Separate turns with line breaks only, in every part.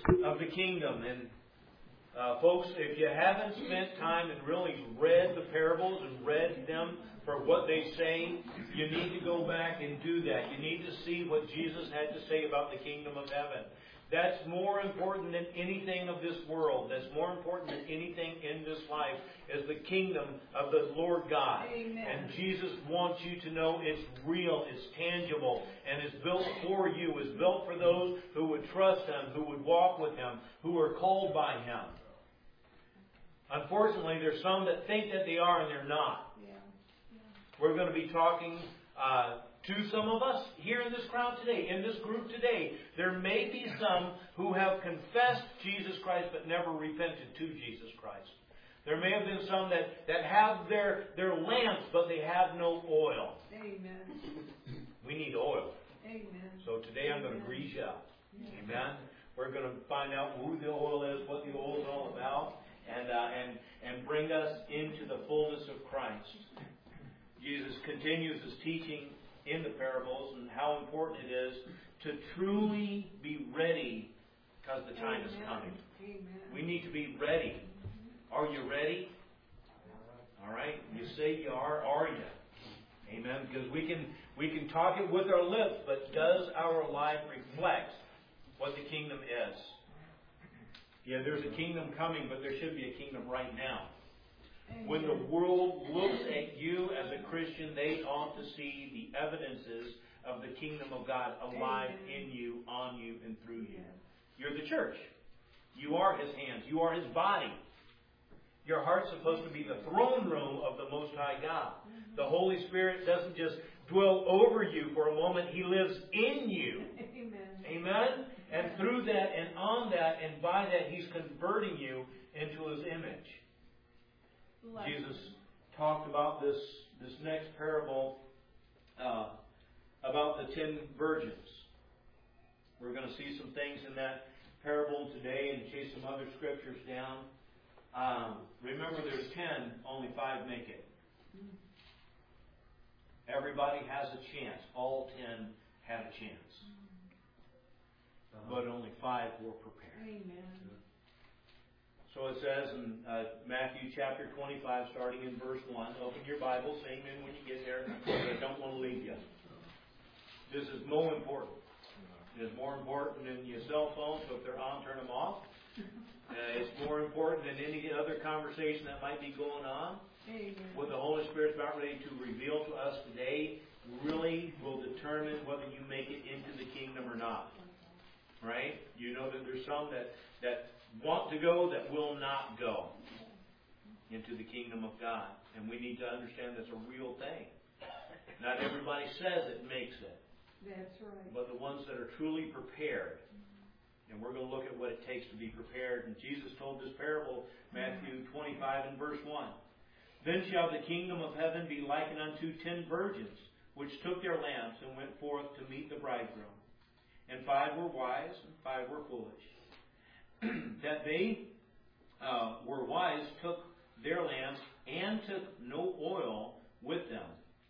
of the kingdom. And folks, if you haven't spent time and really read the parables and read them for what they say, you need to go back and do that. You need to see what Jesus had to say about the kingdom of heaven. That's more important than anything of this world. That's more important than anything in this life is the kingdom of the Lord God.
Amen.
And Jesus wants you to know it's real, it's tangible, and it's built for you. It's built for those who would trust Him, who would walk with Him, who are called by Him. Unfortunately, there's some that think that they are and they're not.
Yeah.
We're going to be talking to some of us here in this crowd today, in this group today. There may be some who have confessed Jesus Christ but never repented to Jesus Christ. There may have been some that have their lamps but they have no oil.
Amen.
We need oil.
Amen.
So today I'm going to grease you up. Amen. We're going to find out who the oil is, what the oil is all about, and bring us into the fullness of Christ. Jesus continues his teaching in the parables and how important it is to truly be ready because the time is coming.
Amen.
We need to be ready. Are you ready? All right. You say you are you? Amen. Because we can talk it with our lips, but does our life reflect what the kingdom is? Yeah, there's a kingdom coming, but there should be a kingdom right now. When the world looks at you as a Christian, they ought to see the evidences of the kingdom of God alive in you, on you, and through you. You're the church. You are His hands. You are His body. Your heart's supposed to be the throne room of the Most High God. The Holy Spirit doesn't just dwell over you for a moment. He lives in you. Amen? And through that and on that and by that, He's converting you into His image. Jesus talked about this next parable about the 10 virgins. We're going to see some things in that parable today and chase some other scriptures down. Remember, there's 10, only 5 make it. Everybody has a chance. All 10 had a chance. But only 5 were prepared.
Amen.
So it says in Matthew chapter 25, starting in verse 1. Open your Bible, say amen when you get there, because I don't want to leave you. This is more important. It is more important than your cell phone, so if they're on, turn them off. It's more important than any other conversation that might be going on. What the Holy Spirit's about ready to reveal to us today really will determine whether you make it into the kingdom or not. Right? You know that there's some that want to go that will not go into the kingdom of God. And we need to understand that's a real thing. Not everybody says it makes it.
That's right.
But the ones that are truly prepared. And we're going to look at what it takes to be prepared. And Jesus told this parable, Matthew 25 and verse 1. Then shall the kingdom of heaven be likened unto 10 virgins, which took their lamps and went forth to meet the bridegroom. And 5 were wise, and 5 were foolish. That they were wise took their lamps and took no oil with them.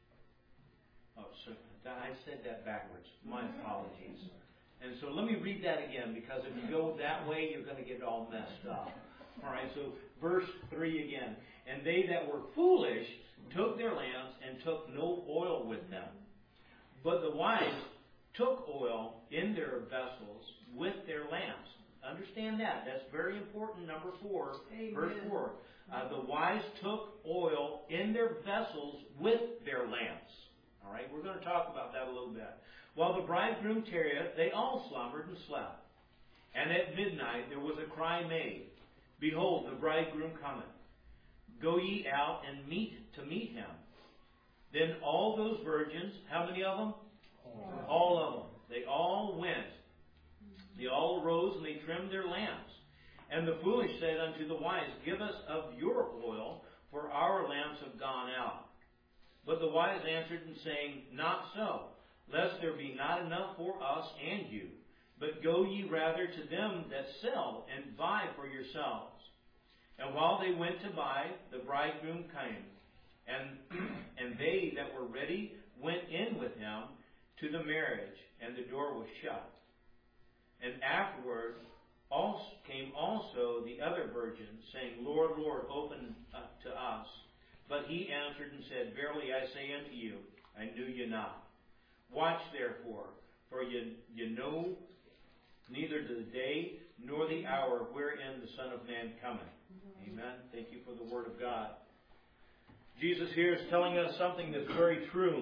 Oh, so I said that backwards. My apologies. And so let me read that again, because if you go that way, you're going to get it all messed up. All right, so verse 3 again. And they that were foolish took their lamps and took no oil with them. But the wise took oil in their vessels with their lamps. Understand that. That's very important. Number 4,
Amen.
Verse 4. The wise took oil in their vessels with their lamps. All right, we're going to talk about that a little bit. While the bridegroom tarrieth, they all slumbered and slept. And at midnight there was a cry made, Behold, the bridegroom cometh. Go ye out and meet him. Then all those virgins, how many of them? All of them. They all went. They all arose and they trimmed their lamps. And the foolish said unto the wise, Give us of your oil, for our lamps have gone out. But the wise answered and saying, Not so, lest there be not enough for us and you. But go ye rather to them that sell, and buy for yourselves. And while they went to buy, the bridegroom came. And they that were ready went in with him to the marriage, and the door was shut. And afterward, all the other virgins, saying, Lord, Lord, open to us. But he answered and said, Verily I say unto you, I knew you not. Watch therefore, for you know neither the day nor the hour wherein the Son of Man cometh. Amen. Thank you for the Word of God. Jesus here is telling us something that's very true.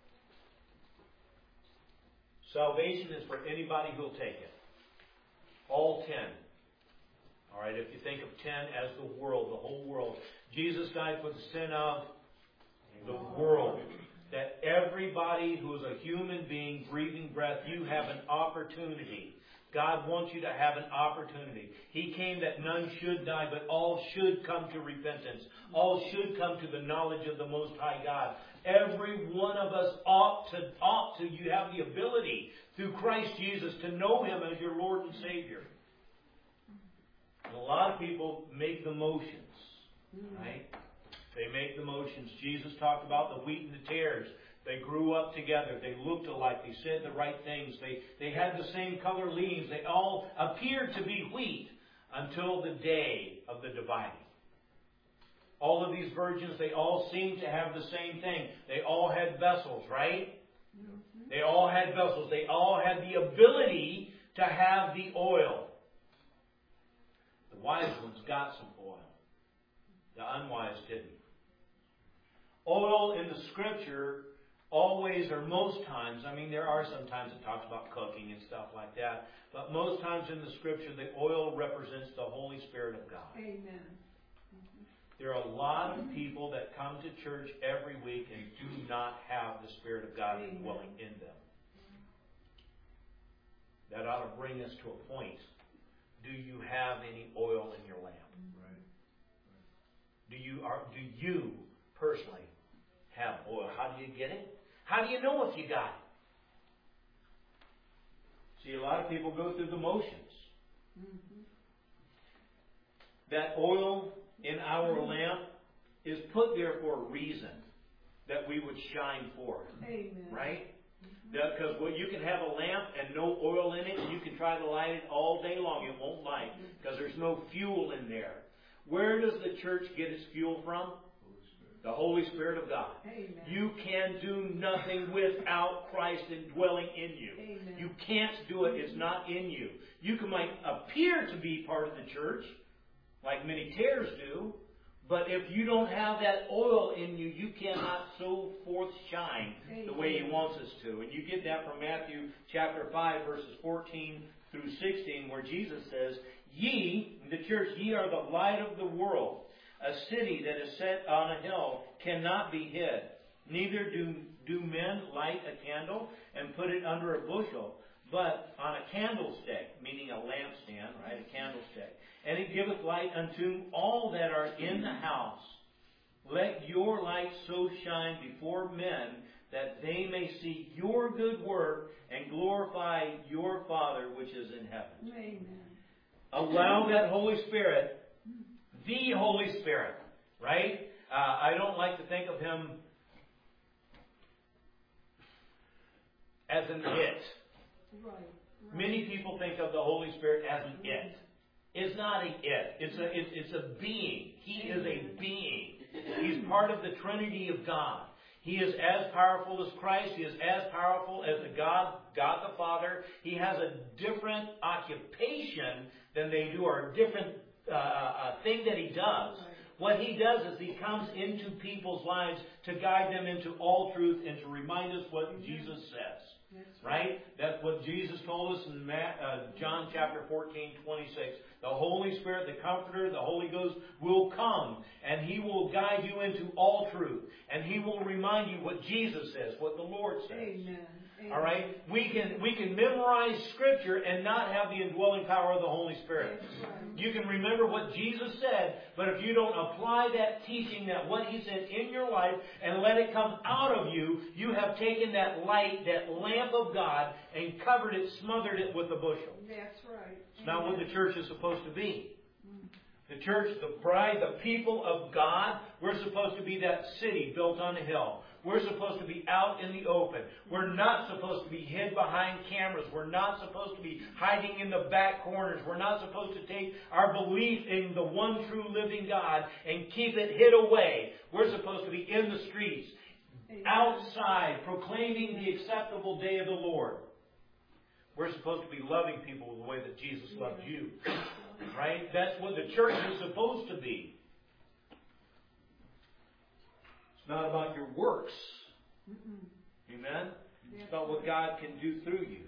Salvation is for anybody who'll take it. All 10. All right, if you think of 10 as the world, the whole world. Jesus died for the sin of the world. That everybody who is a human being, breathing breath, you have an opportunity. God wants you to have an opportunity. He came that none should die, but all should come to repentance. All should come to the knowledge of the Most High God. Every one of us ought to, you have the ability through Christ Jesus to know Him as your Lord and Savior. And a lot of people make the motions, right? They make the motions. Jesus talked about the wheat and the tares. They grew up together. They looked alike. They said the right things. They had the same color leaves. They all appeared to be wheat until the day of the dividing. All of these virgins, they all seemed to have the same thing. They all had vessels, right? They all had vessels. They all had the ability to have the oil. The wise ones got some oil. The unwise didn't. Oil in the Scripture always, or most times, I mean there are some times it talks about cooking and stuff like that, but most times in the Scripture the oil represents the Holy Spirit of God.
Amen.
There are a lot of people that come to church every week and do not have the Spirit of God dwelling in them. That ought to bring us to a point. Do you have any oil in your lamp? Do you personally have oil? How do you get it? How do you know if you got it? See, a lot of people go through the motions. That oil in our lamp is put there for a reason, that we would shine forth.
Amen.
Right? Because you can have a lamp and no oil in it, and you can try to light it all day long. It won't light because there's no fuel in there. Where does the church get its fuel from? The Holy Spirit of God.
Amen.
You can do nothing without Christ indwelling in you.
Amen.
You can't do it. It's not in you. You might appear to be part of the church, like many tares do, but if you don't have that oil in you, you cannot so forth shine the way He wants us to. And you get that from Matthew chapter 5, verses 14 through 16, where Jesus says, Ye, the church, ye are the light of the world. A city that is set on a hill cannot be hid. Neither do men light a candle and put it under a bushel, but on a candlestick, meaning a lampstand, right? A candlestick. And it giveth light unto all that are in the house. Let your light so shine before men that they may see your good work and glorify your Father which is in heaven.
Amen.
Allow that Holy Spirit, the Holy Spirit, right? I don't like to think of Him as an it.
Right.
Many people think of the Holy Spirit as an it. It's not an it. It's a being. He is a being. He's part of the Trinity of God. He is as powerful as Christ. He is as powerful as the God the Father. He has a different occupation than they do, or a different thing that He does. What He does is He comes into people's lives to guide them into all truth and to remind us what Jesus says. Right? That's what Jesus told us in John chapter 14:26. The Holy Spirit, the Comforter, the Holy Ghost will come and He will guide you into all truth. And He will remind you what Jesus says, what the Lord says.
Amen.
All right? We can memorize Scripture and not have the indwelling power of the Holy Spirit. You can remember what Jesus said, but if you don't apply that teaching, that what He said in your life, and let it come out of you, you have taken that light, that lamp of God, and covered it, smothered it with a bushel.
That's right.
It's not what the church is supposed to be. The church, the bride, the people of God, we're supposed to be that city built on a hill. We're supposed to be out in the open. We're not supposed to be hid behind cameras. We're not supposed to be hiding in the back corners. We're not supposed to take our belief in the one true living God and keep it hid away. We're supposed to be in the streets, outside, proclaiming the acceptable day of the Lord. We're supposed to be loving people the way that Jesus loved you. Right? That's what the church is supposed to be. It's not about your works. Amen? It's about what God can do through you.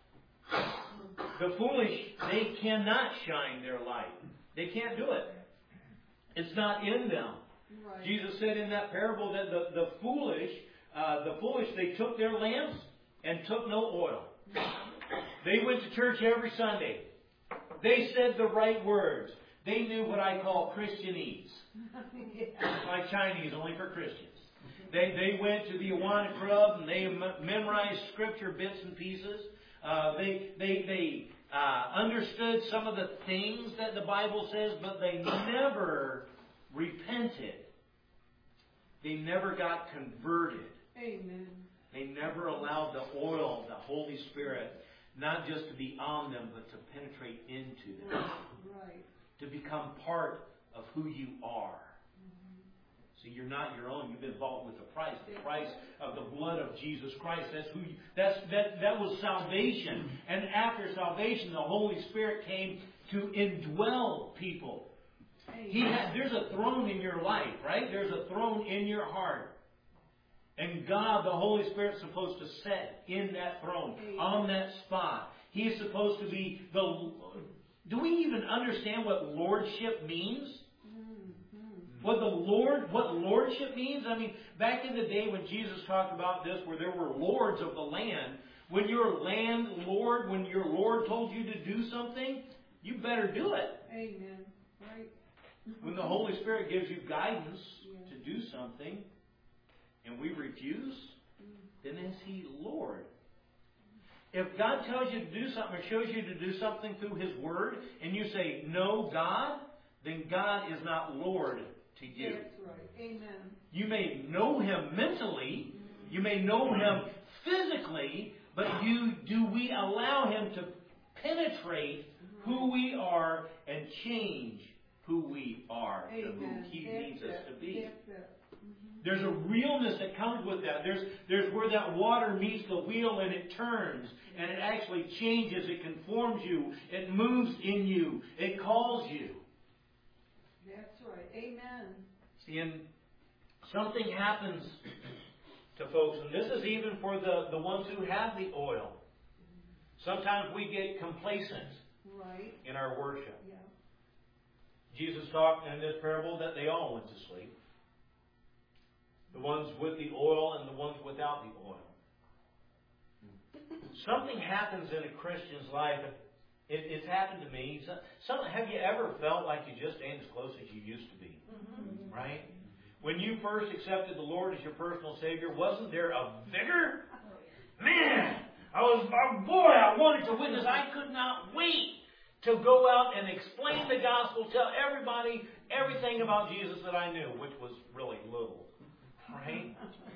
The foolish, they cannot shine their light. They can't do it. It's not in them. Right. Jesus said in that parable that the foolish, they took their lamps and took no oil. They went to church every Sunday. They said the right words. They knew what I call Christianese. Like Chinese, only for Christians. They went to the Awana Club and they memorized scripture bits and pieces. They understood some of the things that the Bible says, but they never repented. They never got converted.
Amen.
They never allowed the oil, the Holy Spirit, not just to be on them, but to penetrate into them.
Right.
To become part of who you are. So you're not your own. You've been bought with a price. The price of the blood of Jesus Christ. That's who you, that was salvation. And after salvation, the Holy Spirit came to indwell people. There's a throne in your life, right? There's a throne in your heart. And God, the Holy Spirit, is supposed to sit in that throne, on that spot. He's supposed to be the... Do we even understand what lordship means? What lordship means? I mean, back in the day when Jesus talked about this, where there were lords of the land, when your landlord, when your Lord told you to do something, you better do it.
Amen. Right.
When the Holy Spirit gives you guidance to do something, and we refuse, then is He Lord? If God tells you to do something or shows you to do something through His Word, and you say, no, God, then God is not Lord to you.
That's right. Amen.
You may know Him mentally, you may know Him physically, but do we allow Him to penetrate who we are and change who we are to who He needs us to be? There's a realness that comes with that. There's where that water meets the wheel and it turns. And it actually changes. It conforms you. It moves in you. It calls you.
That's right. Amen.
See, and something happens to folks. And this is even for the ones who have the oil. Sometimes we get complacent in our worship. Yeah. Jesus talked in this parable that they all went to sleep. The ones with the oil and the ones without the oil. Something happens in a Christian's life. It's happened to me. Have you ever felt like you just ain't as close as you used to be? Mm-hmm. Right? When you first accepted the Lord as your personal Savior, wasn't there a vigor? Man, I wanted to witness. I could not wait to go out and explain the gospel, tell everybody everything about Jesus that I knew, which was really little. Right?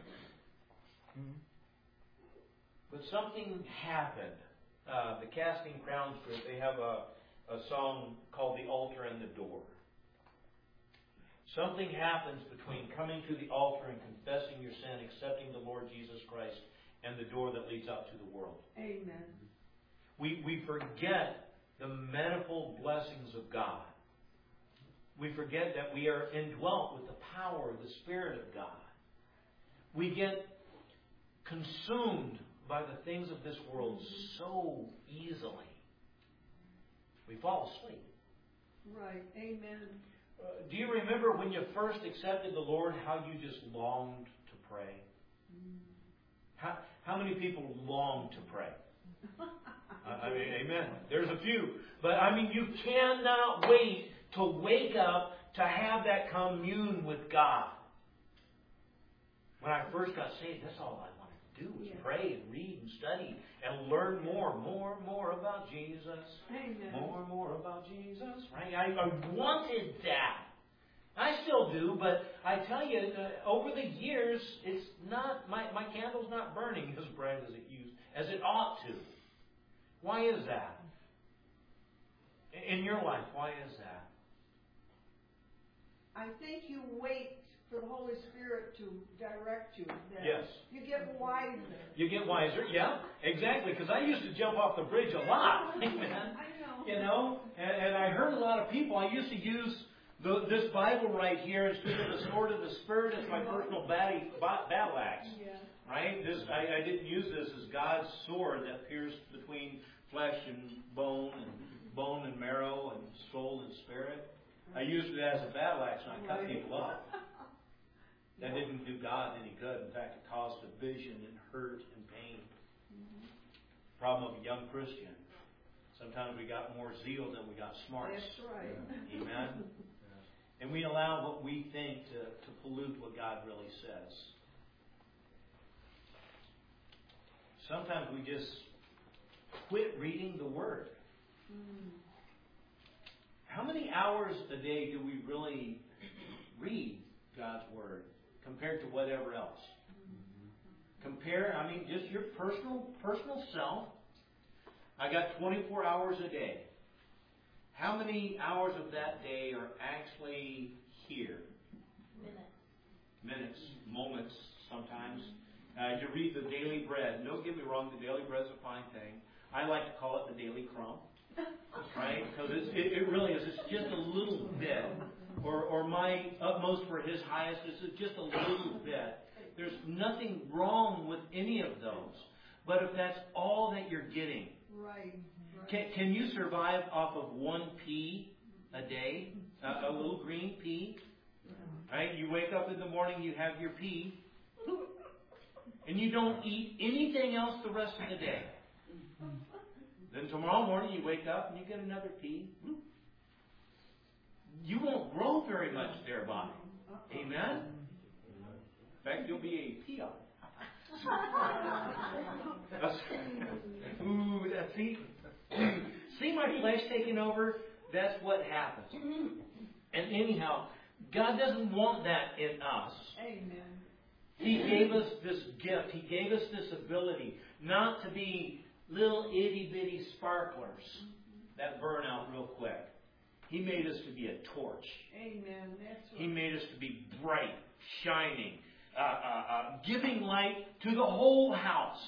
But something happened. The Casting Crowns group, they have a song called The Altar and the Door. Something happens between coming to the altar and confessing your sin, accepting the Lord Jesus Christ, and the door that leads out to the world.
Amen.
We forget the manifold blessings of God. We forget that we are indwelt with the power of the Spirit of God. We get consumed by the things of this world so easily. We fall asleep.
Right. Amen.
Do you remember when you first accepted the Lord, how you just longed to pray? How many people long to pray? I mean, amen. There's a few. But, I mean, you cannot wait to wake up to have that commune with God. When I first got saved, that's all I wanted to do was pray and read and study and learn more about Jesus.
Amen.
More about Jesus. Right? I wanted that. I still do, but I tell you, over the years, it's not my candle's not burning as bright as it ought to. Why is that? In your life, why is that?
I think you wait for the Holy Spirit to direct you.
Yes.
You get wiser.
You get wiser, yeah, exactly. Because I used to jump off the bridge a lot. Amen.
I know.
You know, and I heard a lot of people. I used to use this Bible right here instead of the sword of the Spirit as my personal battle axe.
Yeah.
Right? I didn't use this as God's sword that pierced between flesh and bone and marrow and soul and spirit. I used it as a battle axe and I cut people up. That didn't do God any good. In fact, it caused division and hurt and pain. Problem of a young Christian. Sometimes we got more zeal than we got smarts.
That's right.
Amen? And we allow what we think to pollute what God really says. Sometimes we just quit reading the Word. How many hours a day do we really read God's Word compared to whatever else? Compare, just your personal self. I got 24 hours a day. How many hours of that day are actually here? Minutes, moments sometimes. You read the Daily Bread. Don't get me wrong, the Daily Bread is a fine thing. I like to call it the Daily Crumb. Right? Because it really is. It's just a little bit. Or my utmost for His highest is just a little bit. There's nothing wrong with any of those. But if that's all that you're getting,
Right.
Can you survive off of one pea a day? A little green pea? Right? You wake up in the morning, you have your pea, and you don't eat anything else the rest of the day. Then tomorrow morning you wake up and you get another pea. You won't grow very much thereby. Amen? In fact, you'll be a peon. Ooh, see my flesh taking over? That's what happens. And anyhow, God doesn't want that in us.
Amen.
He gave us this gift. He gave us this ability not to be little itty-bitty sparklers that burn out real quick. He made us to be a torch.
Amen. That's right.
He made us to be bright, shining, giving light to the whole house.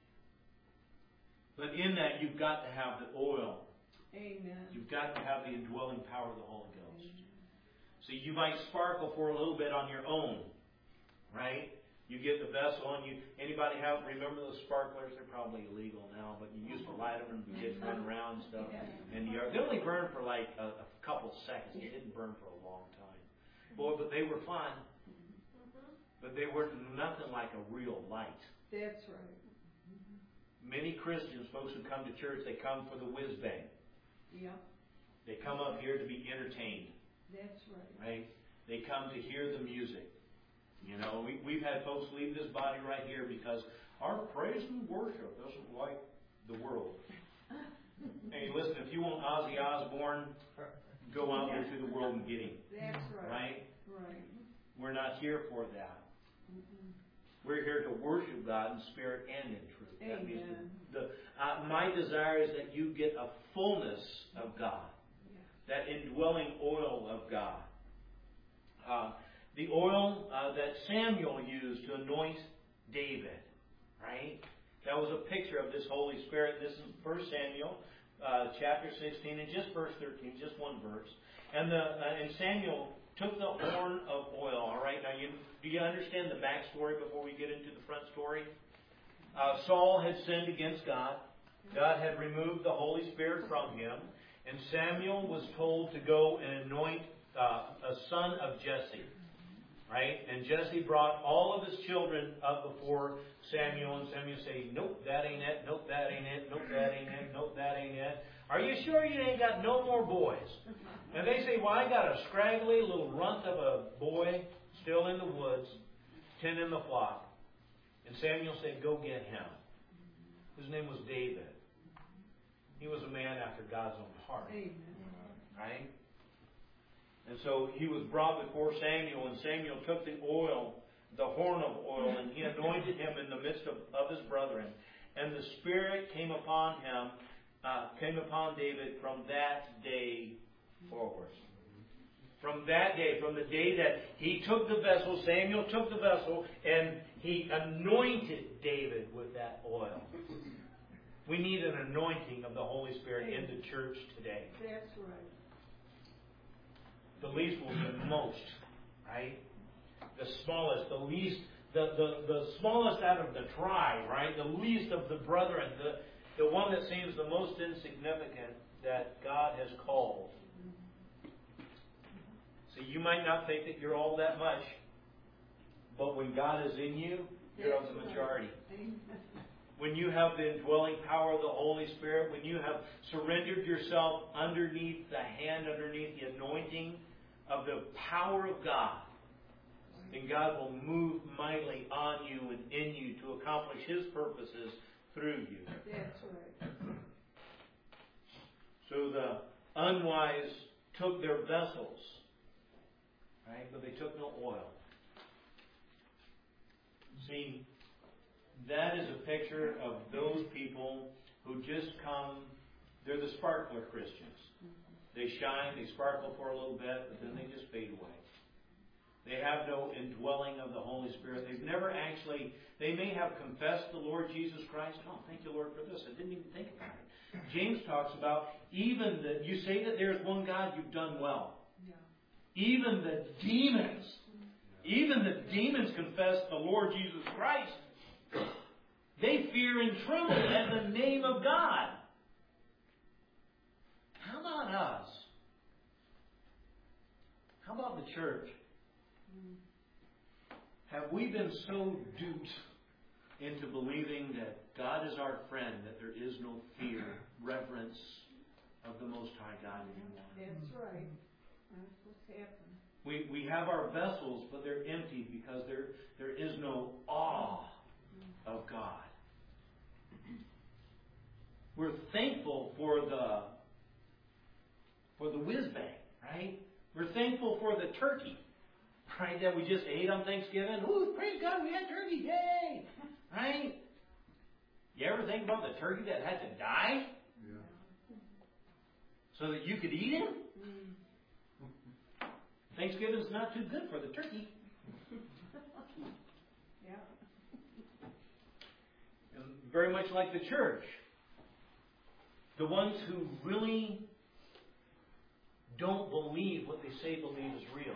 But in that, you've got to have the oil.
Amen.
You've got to have the indwelling power of the Holy Ghost. So you might sparkle for a little bit on your own, right? You get the vessel and anybody remember those sparklers? They're probably illegal now, but you used to light them and kids run around and stuff. And they only burn for like a couple seconds. They didn't burn for a long time. Boy, but they were fun. But they were nothing like a real light.
That's right.
Many Christians, folks who come to church, they come for the whiz-bang.
Yeah.
They come up here to be entertained.
That's right.
Right? They come to hear the music. You know, we've had folks leave this body right here because our praise and worship isn't like the world. Hey, listen, if you want Ozzy Osbourne, go out there to the world and get him.
That's right.
Right? We're not here for that. We're here to worship God in spirit and in truth. That means my desire is that you get a fullness of God. That indwelling oil of God. The oil that Samuel used to anoint David. Right? That was a picture of this Holy Spirit. This is 1 Samuel chapter 16 and just verse 13, just one verse. And Samuel took the horn of oil. All right, now do you understand the backstory before we get into the front story? Saul had sinned against God. God had removed the Holy Spirit from him. And Samuel was told to go and anoint a son of Jesse. Right? And Jesse brought all of his children up before Samuel. And Samuel said, nope, that ain't it. Nope, that ain't it. Nope, that ain't it. Nope, that ain't it. Are you sure you ain't got no more boys? And they say, well, I got a scraggly little runt of a boy still in the woods, tending the flock. And Samuel said, go get him. His name was David. He was a man after God's own heart.
Amen.
Right? And so he was brought before Samuel, and Samuel took the oil, the horn of oil, and he anointed him in the midst of his brethren. And the Spirit came upon him, came upon David from that day forward. From that day, from the day that he took the vessel, Samuel took the vessel, and he anointed David with that oil. We need an anointing of the Holy Spirit in the church today.
That's right.
The least will be most, right? The smallest, the least, the smallest out of the tribe, right? The least of the brethren, the one that seems the most insignificant that God has called. So you might not think that you're all that much, but when God is in you, you're of the majority. When you have the indwelling power of the Holy Spirit, when you have surrendered yourself underneath the hand, underneath the anointing of the power of God, then God will move mightily on you and in you to accomplish His purposes through you.
That's right.
So the unwise took their vessels, right? But they took no oil. See, that is a picture of those people who just come, they're the sparkler Christians. They shine, they sparkle for a little bit, but then they just fade away. They have no indwelling of the Holy Spirit. They've never actually, they may have confessed the Lord Jesus Christ. Oh, thank you, Lord, for this. I didn't even think about it. James talks about, even that you say that there's one God, you've done well.
Yeah.
Even the demons confess the Lord Jesus Christ. They fear and tremble at the name of God. How about us? How about the church? Have we been so duped into believing that God is our friend, that there is no fear, reverence of the Most High God anymore?
That's right. That's what's happened.
We have our vessels, but they're empty because there is no awe of God. We're thankful for the whiz-bang, right? We're thankful for the turkey, right, that we just ate on Thanksgiving. Ooh, praise God, we had turkey, yay! Right? You ever think about the turkey that had to die? Yeah. So that you could eat him? Thanksgiving's not too good for the turkey.
Yeah.
And very much like the church. The ones who really don't believe what they say believe is real.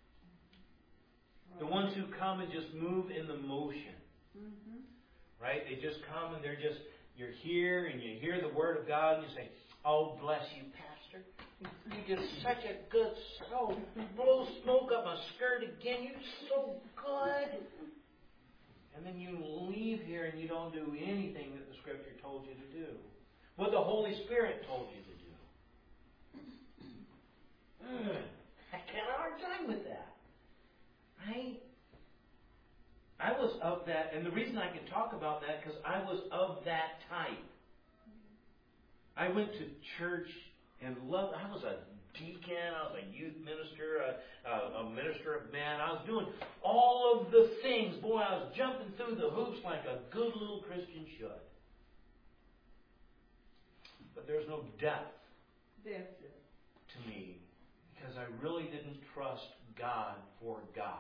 The ones who come and just move in the motion.
Mm-hmm.
Right? They just come and you're here and you hear the Word of God and you say, oh, bless you, Pastor. You're just such a good soul. Blow smoke up my skirt again. You're so good. And then you leave here and you don't do anything that the Scripture told you to do. What the Holy Spirit told you to do. I had a hard time with that. Right? I was of that, and the reason I can talk about that because I was of that type. I went to church and loved. I was a deacon, I was a youth minister, a minister of men. I was doing all of the things. Boy, I was jumping through the hoops like a good little Christian should. But there's no depth to me because I really didn't trust God for God.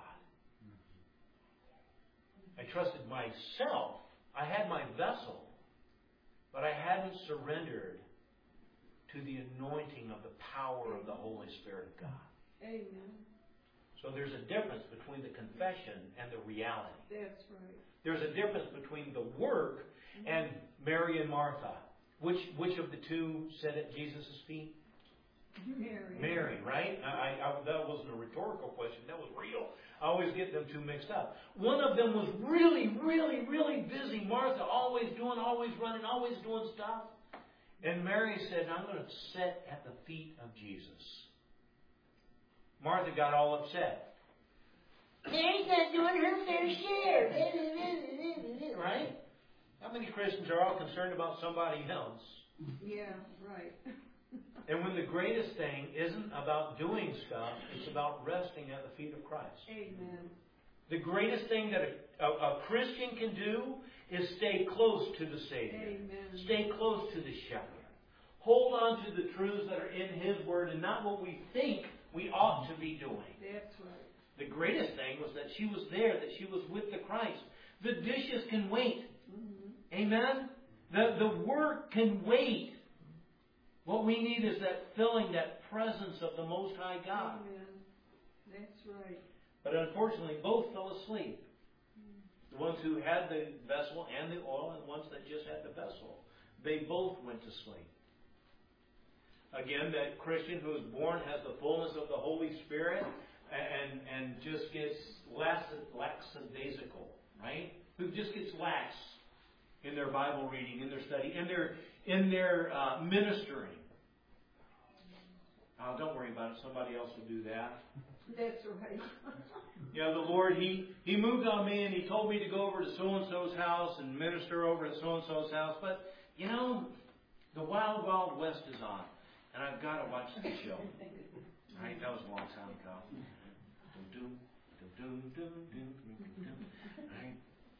I trusted myself. I had my vessel, but I hadn't surrendered to the anointing of the power of the Holy Spirit of God.
Amen.
So there's a difference between the confession and the reality.
That's right.
There's a difference between the work and Mary and Martha. Which of the two sat at Jesus' feet? Mary, right? That wasn't a rhetorical question. That was real. I always get them two mixed up. One of them was really, really, really busy. Martha, always doing, always running, always doing stuff. And Mary said, I'm going to sit at the feet of Jesus. Martha got all upset. Mary's not doing her fair share. Right? How many Christians are all concerned about somebody else?
Yeah, right.
And when the greatest thing isn't about doing stuff, it's about resting at the feet of Christ.
Amen.
The greatest thing that a Christian can do is stay close to the Savior.
Amen.
Stay close to the Shepherd. Hold on to the truths that are in His Word and not what we think we ought to be doing.
That's right.
The greatest thing was that she was there, that she was with the Christ. The dishes can wait.
Mm-hmm.
Amen? The work can wait. What we need is that filling, that presence of the Most High God.
Amen. That's right.
But unfortunately, both fell asleep. The ones who had the vessel and the oil, and the ones that just had the vessel. They both went to sleep. Again, that Christian who is born has the fullness of the Holy Spirit and just gets lackadaisical, right? Who just gets lax in their Bible reading, in their study, in their ministering. Oh, don't worry about it. Somebody else will do that.
That's right.
Yeah, the Lord, He moved on me and He told me to go over to so-and-so's house and minister over at so-and-so's house. But, you know, the Wild Wild West is on. And I've got to watch the show. Right? That was a long time ago. Right?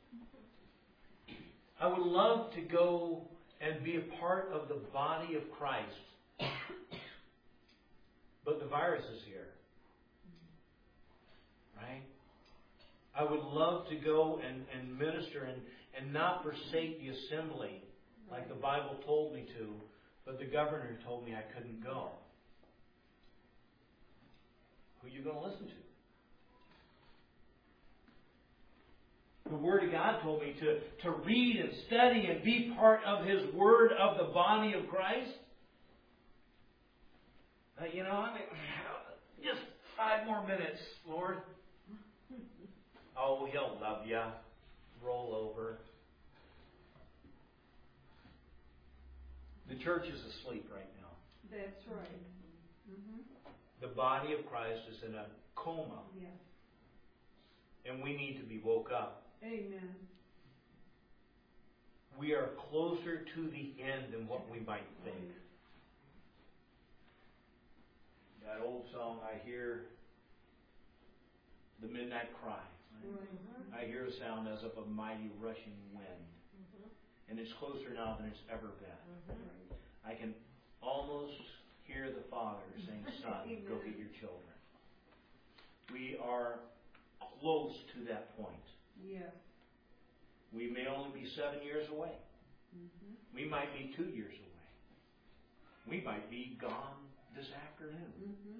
I would love to go and be a part of the body of Christ. But the virus is here. Right? I would love to go and minister and not forsake the assembly like the Bible told me to, but the governor told me I couldn't go. Who are you going to listen to? The Word of God told me to read and study and be part of His Word of the body of Christ. Just 5 more minutes, Lord. Oh, He'll love you. Roll over. The church is asleep right now.
That's right. Mm-hmm.
The body of Christ is in a coma.
Yeah.
And we need to be woke up.
Amen.
We are closer to the end than what we might think. That old song, I hear the midnight cry.
Mm-hmm.
I hear a sound as of a mighty rushing wind.
Mm-hmm.
And it's closer now than it's ever been.
Mm-hmm.
I can almost hear the Father saying, Son, go get your children. We are close to that point.
Yeah.
We may only be 7 years away.
Mm-hmm.
We might be 2 years away. We might be gone this afternoon.
Mm-hmm.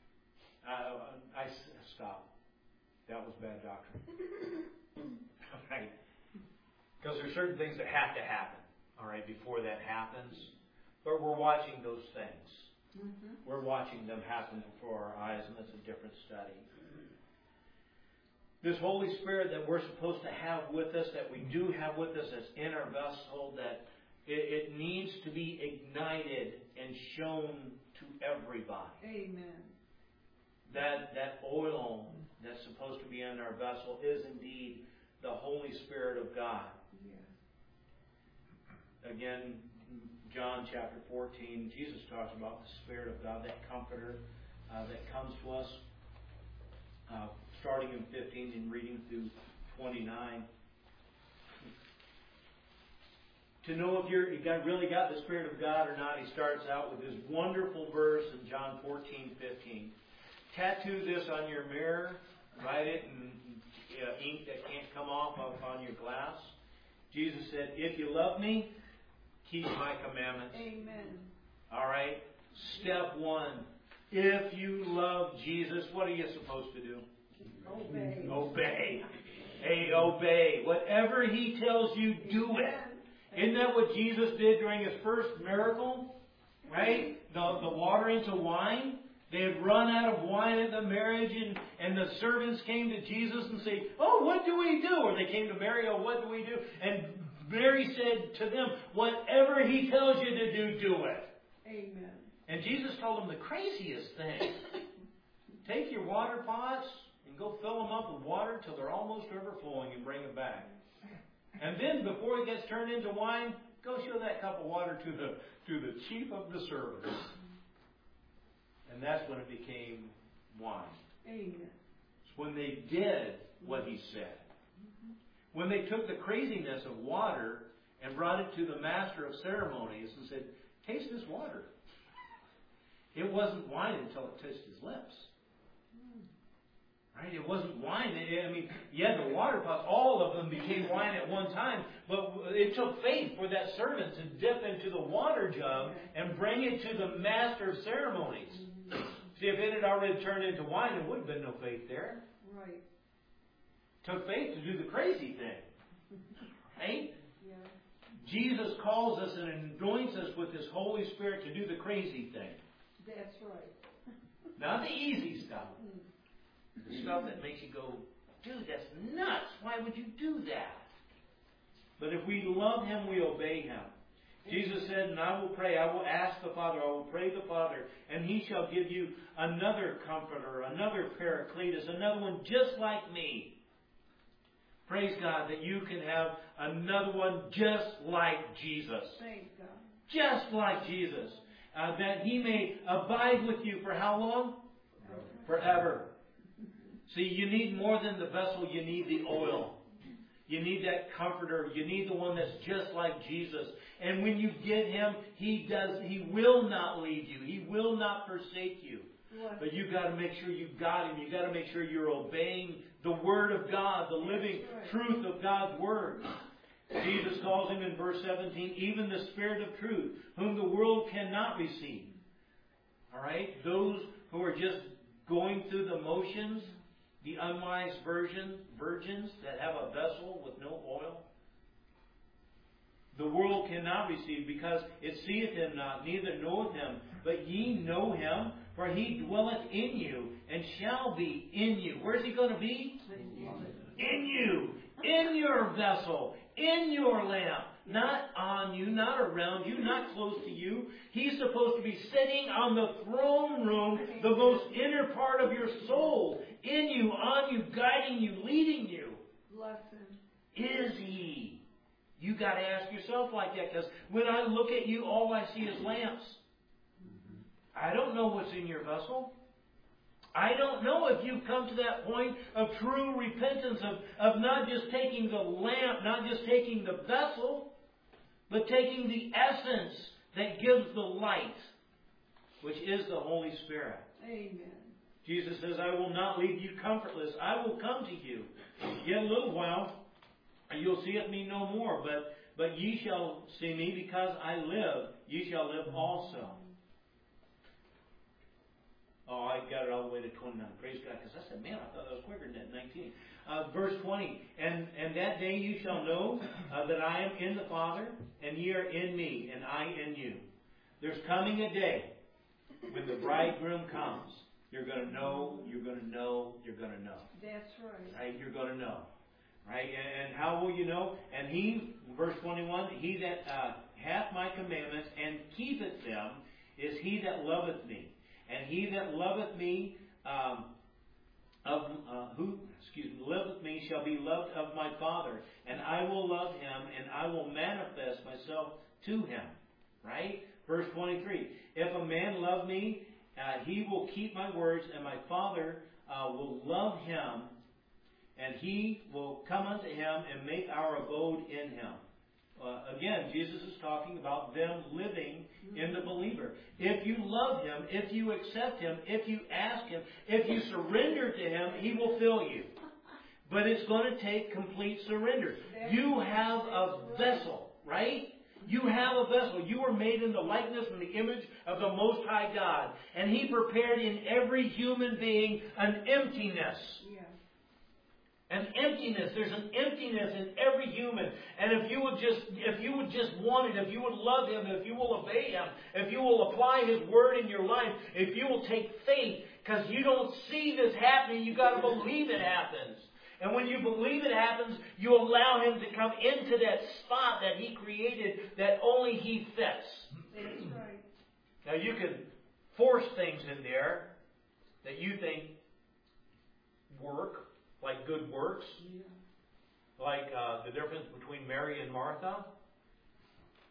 I stop. That was bad doctrine. Right? Because there's certain things that have to happen, all right, before that happens. But we're watching those things.
Mm-hmm.
We're watching them happen before our eyes, and that's a different study. This Holy Spirit that we're supposed to have with us, that we do have with us, that's in our vessel, that it needs to be ignited and shown to everybody.
Amen.
That oil that's supposed to be in our vessel is indeed the Holy Spirit of God.
Yeah.
Again, John chapter 14, Jesus talks about the Spirit of God, that Comforter that comes to us, starting in 15 and reading through 29. To know if you really got the Spirit of God or not, he starts out with this wonderful verse in John 14:15. Tattoo this on your mirror, write it in ink that can't come off on your glass. Jesus said, if you love me, keep my commandments.
Amen.
All right? Step 1. If you love Jesus, what are you supposed to do?
Obey.
Obey. Hey, obey. Whatever He tells you, do it. Isn't that what Jesus did during His first miracle? Right? The water into wine. They had run out of wine at the marriage, and the servants came to Jesus and say, oh, what do we do? Or they came to Mary, oh, what do we do? And Mary said to them, whatever He tells you to do, do it.
Amen.
And Jesus told them the craziest thing. Take your water pots and go fill them up with water till they're almost overflowing and bring them back. And then before it gets turned into wine, go show that cup of water to the chief of the servants. And that's when it became wine.
Amen.
It's when they did what he said. When they took the craziness of water and brought it to the master of ceremonies and said, taste this water. It wasn't wine until it touched his lips. Right? It wasn't wine. The water pots, all of them became wine at one time. But it took faith for that servant to dip into the water jug and bring it to the master of ceremonies. See, if it had already turned into wine, there would have been no faith there.
Right.
It took faith to do the crazy thing. Right?
Yeah.
Jesus calls us and anoints us with His Holy Spirit to do the crazy thing.
That's right.
Not the easy stuff. The stuff that makes you go, dude, that's nuts. Why would you do that? But if we love Him, we obey Him. Jesus said, and I will pray, I will ask the Father, I will pray the Father, and He shall give you another comforter, another Paracletus, another one just like me. Praise God that you can have another one just like Jesus.
Thank God.
Just like Jesus. That He may abide with you for how long? Forever. See, you need more than the vessel, you need the oil. You need that comforter. You need the one that's just like Jesus. And when you get Him, He will not leave you. He will not forsake you. But you've got to make sure you've got Him. You've got to make sure you're obeying the Word of God, the living truth of God's Word. Jesus calls Him in verse 17, even the Spirit of truth, whom the world cannot receive. All right? Those who are just going through the motions, the unwise virgins that have a vessel with no oil, the world cannot receive, because it seeth Him not, neither knoweth Him. But ye know Him, for He dwelleth in you, and shall be in you. Where's He going to be? In you. In your vessel. In your lamp. Not on you, not around you, not close to you. He's supposed to be sitting on the throne room, the most inner part of your soul. In you, on you, guiding you, leading you.
Bless Him.
Is He? You got to ask yourself like that, because when I look at you, all I see is lamps. I don't know what's in your vessel. I don't know if you've come to that point of true repentance, of not just taking the lamp, not just taking the vessel, but taking the essence that gives the light, which is the Holy Spirit.
Amen.
Jesus says, I will not leave you comfortless. I will come to you. Yet a little while, and you'll see me no more. But ye shall see me, because I live. Ye shall live also. Oh, I got it all the way to 29. Praise God. Because I said, man, I thought that was quicker than that, 19. Verse 20. And that day you shall know that I am in the Father, and ye are in me, and I in you. There's coming a day when the bridegroom comes. You're going to know, you're going to know, you're going to know.
That's right.
Right? You're going to know. Right? And how will you know? And he, verse 21, he that hath my commandments and keepeth them is he that loveth me. And he that loveth me, loveth me shall be loved of my Father. And I will love him, and I will manifest myself to him. Right? Verse 23. If a man love me, he will keep my words, and my Father will love him, and he will come unto him and make our abode in him. Again, Jesus is talking about them living in the believer. If you love Him, if you accept Him, if you ask Him, if you surrender to Him, He will fill you. But it's going to take complete surrender. You have a vessel, right? You have a vessel. You were made in the likeness and the image of the Most High God. And He prepared in every human being an emptiness. An emptiness. There's an emptiness in every human. And if you would just want it, if you would love Him, if you will obey Him, if you will apply His Word in your life, if you will take faith, because you don't see this happening, you got to believe it happens. And when you believe it happens, you allow Him to come into that spot that He created that only He fits.
That's right.
Now you can force things in there that you think work. Like good works, like the difference between Mary and Martha.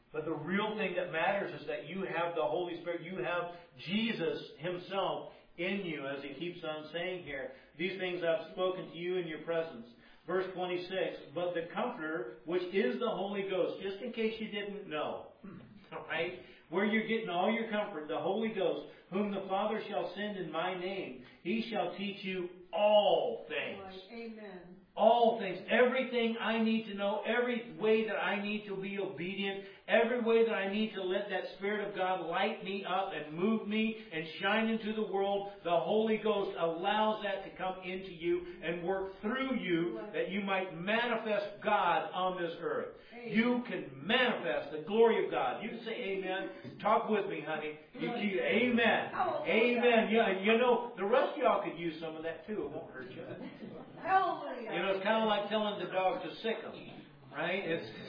But the real thing that matters is that you have the Holy Spirit. You have Jesus Himself in you, as He keeps on saying here. These things I've spoken to you in your presence. Verse 26, but the Comforter, which is the Holy Ghost, just in case you didn't know, all right, where you're getting all your comfort, the Holy Ghost, whom the Father shall send in my name, He shall teach you all things.
Right. Amen.
All things, everything I need to know, every way that I need to be obedient, every way that I need to let that Spirit of God light me up and move me and shine into the world, the Holy Ghost allows that to come into you and work through you that you might manifest God on this earth. Amen. You can manifest the glory of God. You can say amen. Talk with me, honey. Amen. Amen. Yeah, you know, the rest of y'all could use some of that too. It won't hurt you.
Hallelujah.
You know, it's kind of like telling the dog to sick them, right?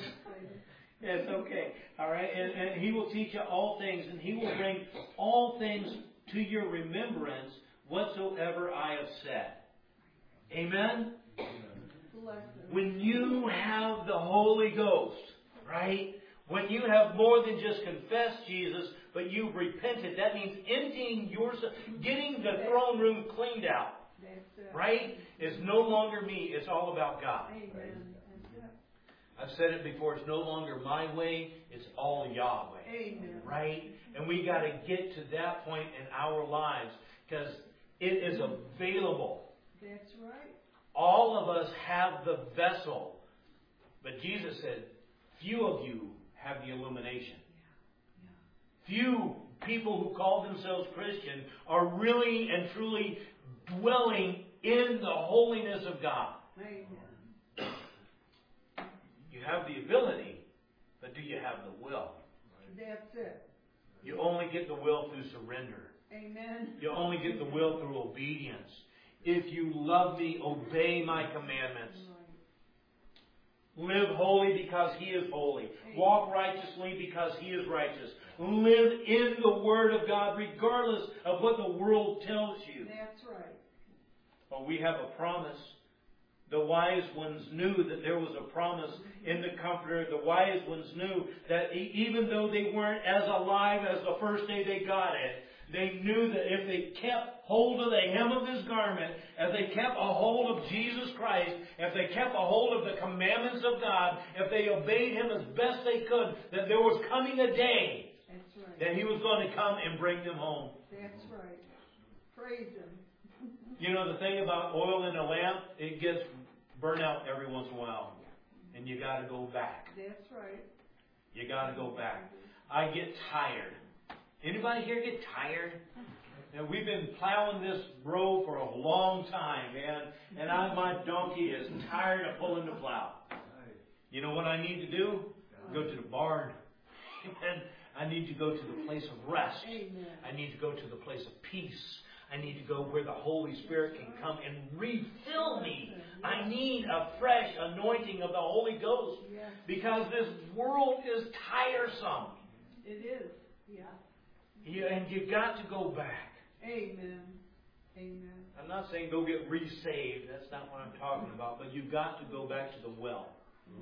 It's okay. All right? And He will teach you all things, and He will bring all things to your remembrance whatsoever I have said. Amen? When you have the Holy Ghost, right? When you have more than just confessed Jesus, but you've repented, that means emptying yourself, getting the throne room cleaned out. Right? It's no longer me. It's all about God.
Amen.
I've said it before. It's no longer my way. It's all Yahweh.
Amen.
Right? And we got to get to that point in our lives because it is available.
That's right.
All of us have the vessel. But Jesus said, few of you have the illumination. Few people who call themselves Christian are really and truly dwelling in the holiness of God.
Amen.
You have the ability, but do you have the will?
That's it.
You only get the will through surrender.
Amen.
You only get the will through obedience. If you love me, obey my commandments. Live holy because He is holy. Walk righteously because He is righteous. Live in the Word of God regardless of what the world tells you.
That's right.
Well, we have a promise. The wise ones knew that there was a promise in the Comforter. The wise ones knew that even though they weren't as alive as the first day they got it, they knew that if they kept hold of the hem of His garment, if they kept a hold of Jesus Christ, if they kept a hold of the commandments of God, if they obeyed Him as best they could, that there was coming a day that He was going to come and bring them home.
That's right. Praise Him.
You know, the thing about oil in a lamp, it gets burnt out every once in a while. And you got to go back.
That's right.
You got to go back. I get tired. Anybody here get tired? And we've been plowing this row for a long time, man. And my donkey is tired of pulling the plow. You know what I need to do? Go to the barn. And I need to go to the place of rest. I need to go to the place of peace. I need to go where the Holy Spirit can come and refill me. I need a fresh anointing of the Holy Ghost. Because this world is tiresome.
It is. Yeah.
And you've got to go back.
Amen. Amen.
I'm not saying go get re-saved. That's not what I'm talking about. But you've got to go back to the well.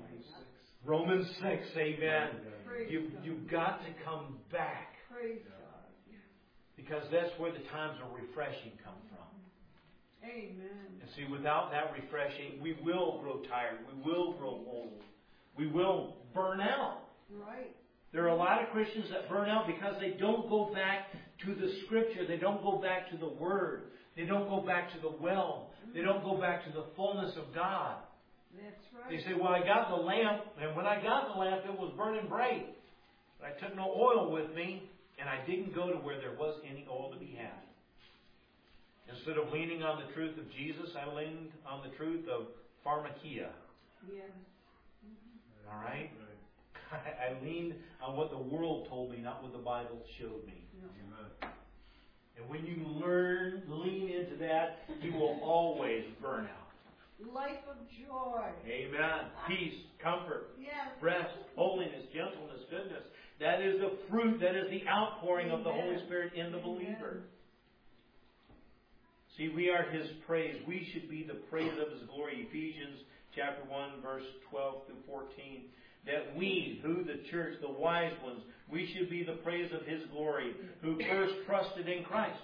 Romans 6, amen. You've got to come back.
Praise God.
Because that's where the times of refreshing come from.
Amen.
And see, without that refreshing, we will grow tired. We will grow old. We will burn out.
Right.
There are a lot of Christians that burn out because they don't go back to the Scripture. They don't go back to the Word. They don't go back to the well. They don't go back to the fullness of God.
That's right.
They say, well, I got the lamp, and when I got the lamp, it was burning bright. But I took no oil with me, and I didn't go to where there was any oil to be had. Instead of leaning on the truth of Jesus, I leaned on the truth of pharmakia.
Yeah.
All right? I leaned on what the world told me, not what the Bible showed me.
No.
And when you lean into that, you will always burn out.
Life of joy.
Amen. Peace, comfort,
yes.
rest, holiness, gentleness, goodness. That is the fruit, that is the outpouring of the Holy Spirit in the believer. See, we are His praise. We should be the praise of His glory. Ephesians chapter 1, verse 12 through 14. that we, who the church, the wise ones, we should be the praise of His glory, who first trusted in Christ.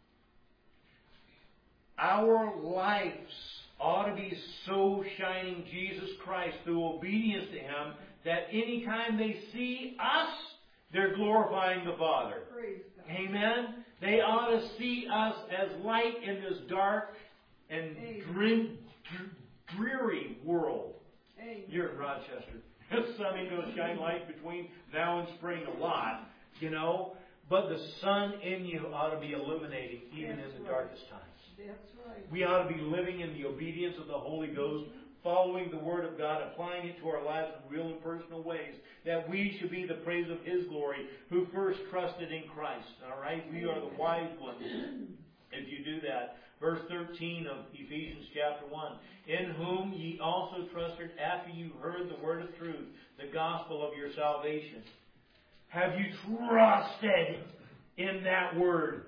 Our lives ought to be so shining Jesus Christ through obedience to Him that anytime they see us, they're glorifying the Father.
Praise God.
Amen? They ought to see us as light in this dark and dreary world.
Amen.
You're in Rochester. The sun ain't going to shine light between now and spring a lot, but the sun in you ought to be illuminating even in the darkest times.
That's right.
We ought to be living in the obedience of the Holy Ghost, following the Word of God, applying it to our lives in real and personal ways, that we should be the praise of His glory, who first trusted in Christ. All right? We are the wise ones if you do that. Verse 13 of Ephesians chapter 1. In whom ye also trusted after you heard the word of truth, the gospel of your salvation. Have you trusted in that word?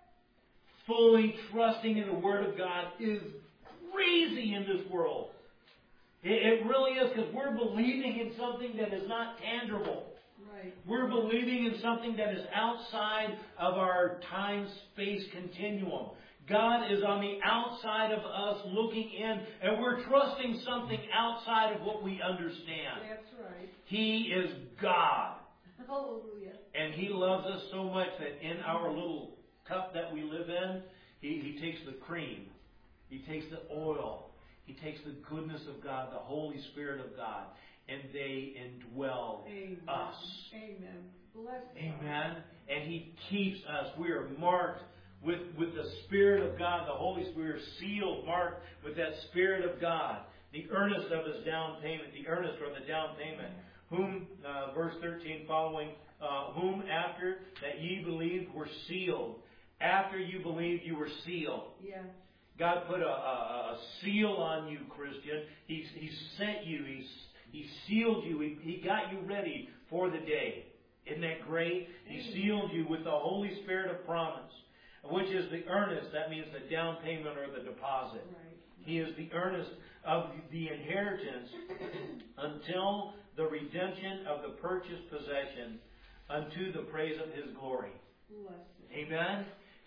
Fully trusting in the Word of God is crazy in this world. It really is, because we're believing in something that is not tangible.
Right.
We're believing in something that is outside of our time-space continuum. God is on the outside of us looking in, and we're trusting something outside of what we understand.
That's right.
He is God.
Hallelujah.
And He loves us so much that in our little cup that we live in, He takes the cream, He takes the oil, He takes the goodness of God, the Holy Spirit of God, and they indwell us.
Amen. Bless
Amen. And He keeps us. We are marked with the Spirit of God, the Holy Spirit, sealed, marked with that Spirit of God. The earnest of His down payment, the earnest or the down payment. Whom, verse 13 following, whom after that ye believed were sealed. After you believed, you were sealed.
Yeah.
God put a seal on you, Christian. He sent you. He sealed you. He got you ready for the day. Isn't that great? He sealed you with the Holy Spirit of promise, which is the earnest. That means the down payment or the deposit.
Right.
He is the earnest of the inheritance until the redemption of the purchased possession unto the praise of His glory.
Bless
Amen?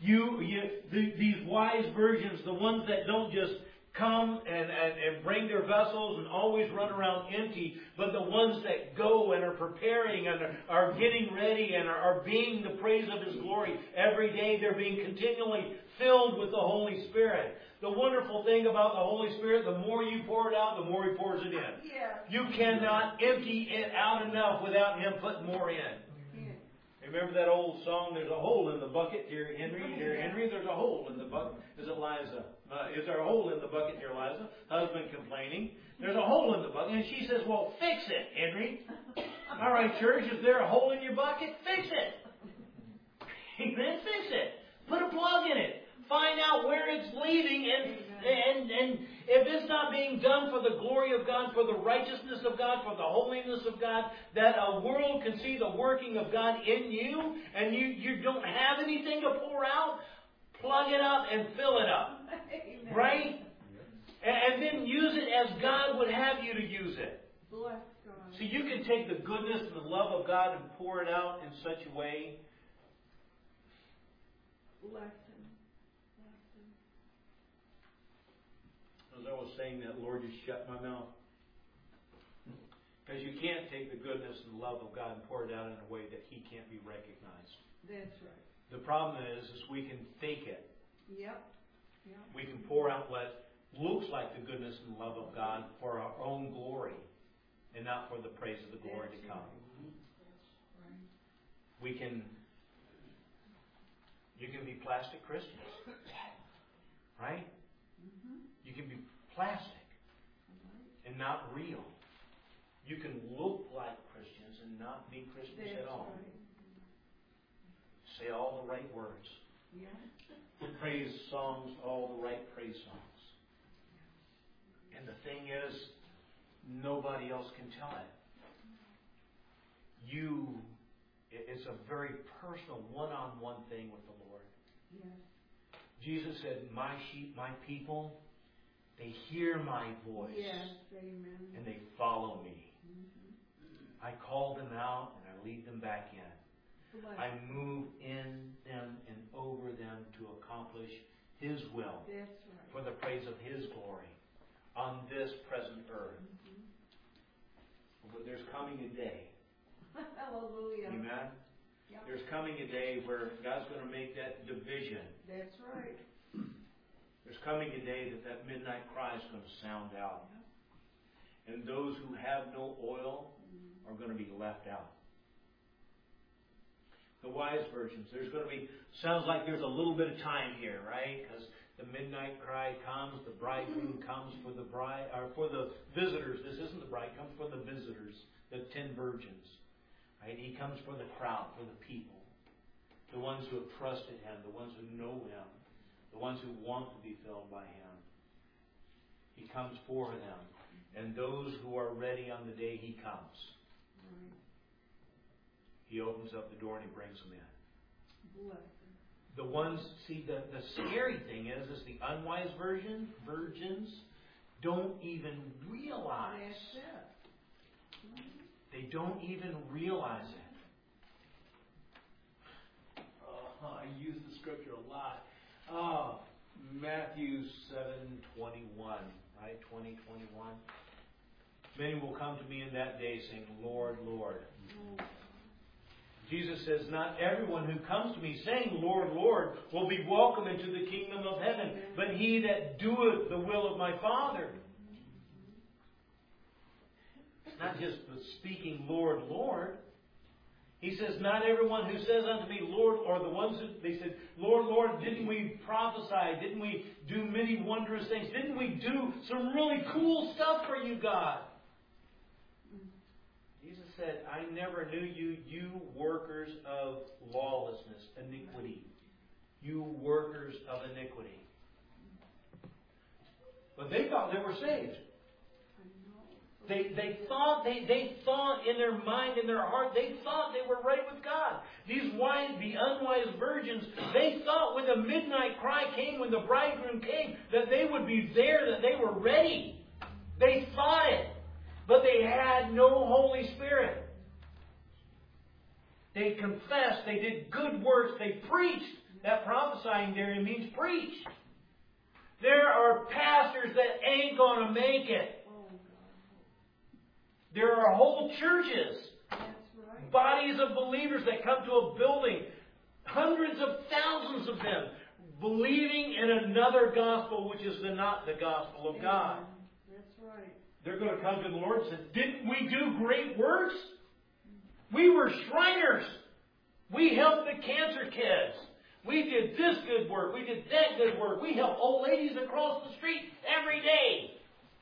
These wise virgins, the ones that don't just come and bring their vessels and always run around empty, but the ones that go and are preparing and are getting ready and are being the praise of His glory. Every day they're being continually filled with the Holy Spirit. The wonderful thing about the Holy Spirit, the more you pour it out, the more He pours it in.
Yeah.
You cannot empty it out enough without Him putting more in. Remember that old song, There's a Hole in the Bucket, dear Henry? Dear Henry, there's a hole in the bucket. Is it Liza? Is there a hole in the bucket, dear Liza? Husband complaining. There's a hole in the bucket. And she says, well, fix it, Henry. All right, church, is there a hole in your bucket? Fix it. Amen. Fix it. Put a plug in it. Find out where it's leading, and if it's not being done for the glory of God, for the righteousness of God, for the holiness of God, that a world can see the working of God in you, and you don't have anything to pour out, plug it up and fill it up.
Amen.
Right? And then use it as God would have you to use it.
Bless God.
So you can take the goodness and the love of God and pour it out in such a way.
Bless Him.
As I was saying that, Lord, just shut my mouth. Because you can't take the goodness and the love of God and pour it out in a way that He can't be recognized.
That's right.
The problem is we can fake it.
Yep.
We can pour out what looks like the goodness and love of God for our own glory and not for the praise of the glory to come. You can be plastic Christians. Right? You can be plastic and not real. You can look like Christians and not be Christians at all. Say all the right words.
Yeah.
Praise songs, all the right praise songs. And the thing is, nobody else can tell it. It's a very personal, one-on-one thing with the Lord.
Yeah.
Jesus said, my sheep, my people, they hear my voice.
Yes, amen.
And they follow me. I call them out and I lead them back in.
Bless.
I move in them and over them to accomplish His will.
That's right.
For the praise of His glory on this present earth. But there's coming a day.
Hallelujah.
Amen?
Yep.
There's coming a day where God's going to make that division.
That's right.
There's coming a day that midnight cry is going to sound out. And those who have no oil are going to be left out. The wise virgins, there's going to be, sounds like there's a little bit of time here, right? Because the midnight cry comes, the bridegroom comes for the bride, or for the visitors. This isn't the bride, comes for the visitors, the 10 virgins. Right? He comes for the crowd, for the people. The ones who have trusted Him, the ones who know Him, the ones who want to be filled by Him. He comes for them. And those who are ready on the day He comes.
Right.
He opens up the door and He brings them in.
Bless.
The ones, see, the scary thing is the unwise virgins don't even realize.
That's it.
They don't even realize it. I use the scripture a lot. Matthew 7:21, right? 20:21. Many will come to me in that day saying, Lord, Lord. Jesus says, not everyone who comes to me saying, Lord, Lord, will be welcome into the kingdom of heaven, but he that doeth the will of my Father. It's not just the speaking, Lord, Lord. He says, not everyone who says unto me, Lord, or the ones who, they said, Lord, Lord, didn't we prophesy? Didn't we do many wondrous things? Didn't we do some really cool stuff for you, God? Jesus said, I never knew you, you workers of lawlessness, iniquity. You workers of iniquity. But they thought they were saved. They thought in their mind, in their heart, they thought they were right with God. These the unwise virgins, they thought when the midnight cry came, when the bridegroom came, that they would be there, that they were ready. They thought it. But they had no Holy Spirit. They confessed, they did good works, they preached. That prophesying there means preach. There are pastors that ain't going to make it. There are whole churches, bodies of believers that come to a building, hundreds of thousands of them, believing in another gospel, which is not the gospel of God.
That's right.
They're going to come to the Lord and say, didn't we do great works? We were Shriners. We helped the cancer kids. We did this good work. We did that good work. We helped old ladies across the street every day.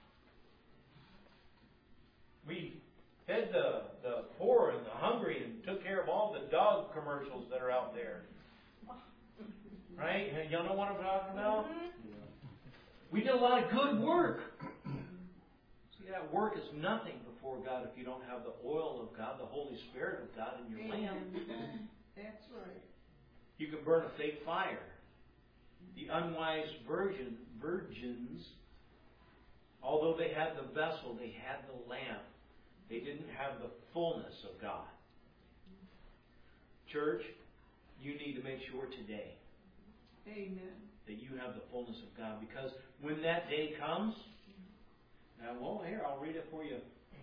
We fed the poor and the hungry and took care of all the dog commercials that are out there. Right? Y'all know what I'm talking about? We did a lot of good work. See, that work is nothing before God if you don't have the oil of God, the Holy Spirit of God in your lamp.
That's right.
You can burn a fake fire. The unwise virgins, although they had the vessel, they had the lamp, they didn't have the fullness of God. Church, you need to make sure today
Amen.
that you have the fullness of God. Because when that day comes, here, I'll read it for you.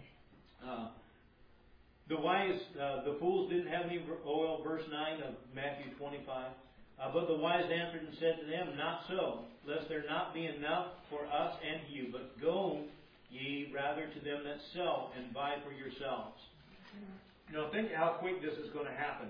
The fools didn't have any oil, verse 9 of Matthew 25. But the wise answered and said to them, not so, lest there not be enough for us and you, but go ye rather to them that sell and buy for yourselves. Now think how quick this is going to happen.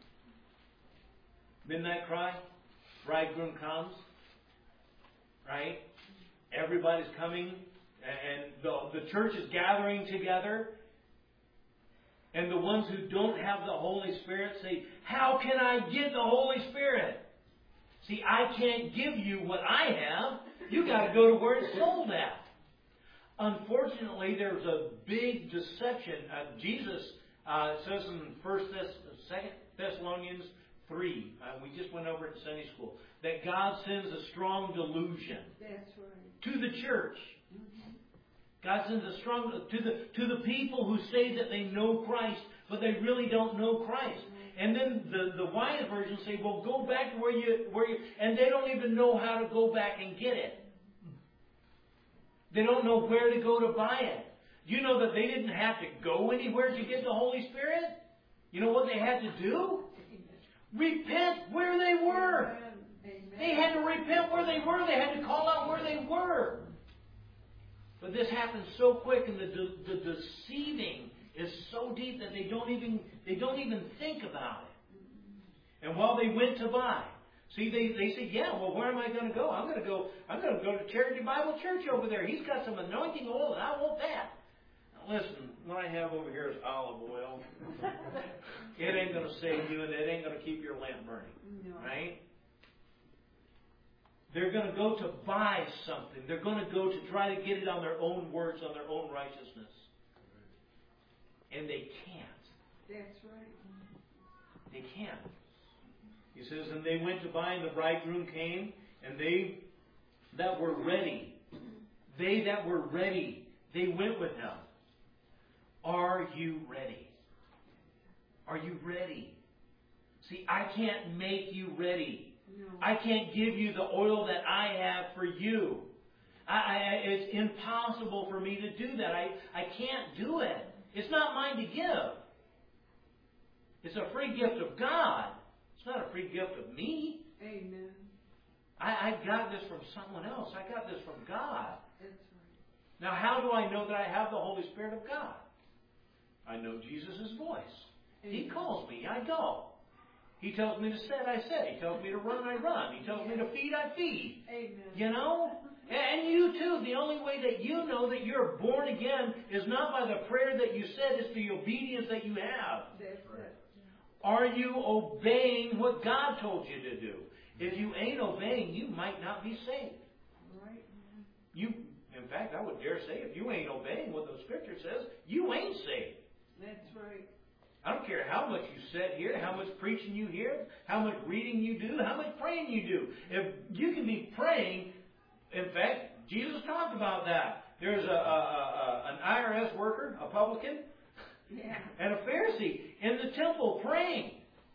Midnight cry, bridegroom comes, right? Everybody's coming, and the church is gathering together. And the ones who don't have the Holy Spirit say, how can I get the Holy Spirit? See, I can't give you what I have. You got to go to where it's sold at. Unfortunately, there's a big deception. Jesus says in 2 Thessalonians 3, we just went over it in Sunday school, that God sends a strong delusion
That's right.
to the church. God sends a strong to the people who say that they know Christ, but they really don't know Christ. And then the wise version say, well, go back to where you, and they don't even know how to go back and get it. They don't know where to go to buy it. You know that they didn't have to go anywhere to get the Holy Spirit? You know what they had to do? Repent where they were. They had to repent where they were. They had to call out where they were. But this happens so quick, and the deceiving is so deep that they don't even think about it. And while they went to buy, see, they said, yeah, well, where am I going to go? I'm going to go to Charity Bible Church over there. He's got some anointing oil, and I want that. Now, listen, what I have over here is olive oil. It ain't going to save you, and it ain't going to keep your lamp burning. Right? They're going to go to buy something. They're going to go to try to get it on their own works, on their own righteousness. And they can't.
That's right.
They can't. He says, and they went to buy, and the bridegroom came, and they that were ready, they went with him. Are you ready? Are you ready? See, I can't make you ready. No. I can't give you the oil that I have for you. It's impossible for me to do that. I can't do it. It's not mine to give. It's a free gift of God. It's not a free gift of me.
Amen.
I got this from someone else. I got this from God.
That's right.
Now, how do I know that I have the Holy Spirit of God? I know Jesus' voice. Amen. He calls me. I go. He tells me to sit, I sit. He tells me to run, I run. He tells me to feed, I feed.
Amen.
You know? And you too. The only way that you know that you're born again is not by the prayer that you said, it's the obedience that you have. That's right. Are you obeying what God told you to do? If you ain't obeying, you might not be saved.
Right.
In fact, I would dare say, if you ain't obeying what the Scripture says, you ain't saved.
That's right.
I don't care how much you sit here, how much preaching you hear, how much reading you do, how much praying you do. If you can be praying, in fact, Jesus talked about that. There's an IRS worker, a publican, and a Pharisee in the temple praying.